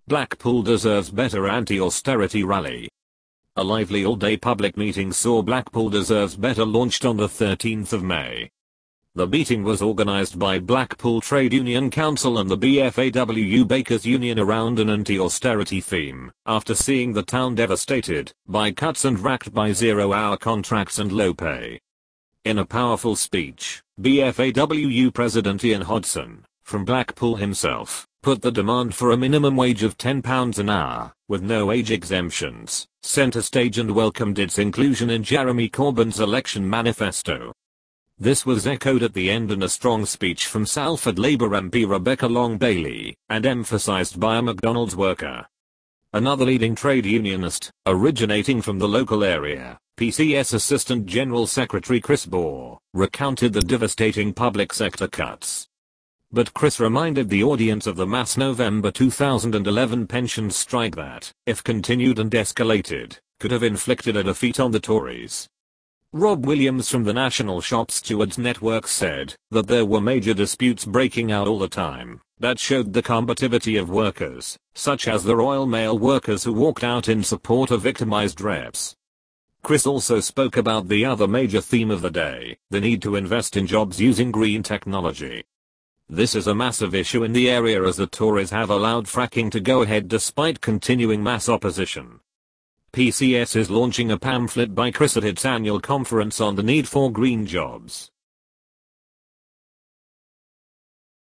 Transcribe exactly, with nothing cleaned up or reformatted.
Blackpool deserves better anti-austerity rally. A lively all-day public meeting saw Blackpool Deserves Better launched on the thirteenth of May. The meeting was organised by Blackpool Trade Union Council and the B F A W U Bakers Union around an anti-austerity theme, after seeing the town devastated by cuts and racked by zero-hour contracts and low pay. In a powerful speech, B F A W U President Ian Hodson, from Blackpool himself, put the demand for a minimum wage of ten pounds an hour, with no age exemptions, centre stage and welcomed its inclusion in Jeremy Corbyn's election manifesto. This was echoed at the end in a strong speech from Salford Labour M P Rebecca Long Bailey, and emphasised by a McDonald's worker. Another leading trade unionist, originating from the local area, P C S Assistant General Secretary Chris Bohr, recounted the devastating public sector cuts. But Chris reminded the audience of the mass November two thousand eleven pensions strike that, if continued and escalated, could have inflicted a defeat on the Tories. Rob Williams from the National Shop Stewards Network said that there were major disputes breaking out all the time that showed the combativity of workers, such as the Royal Mail workers who walked out in support of victimised reps. Chris also spoke about the other major theme of the day, the need to invest in jobs using green technology. This is a massive issue in the area as the Tories have allowed fracking to go ahead despite continuing mass opposition. P C S is launching a pamphlet by Chris at its annual conference on the need for green jobs.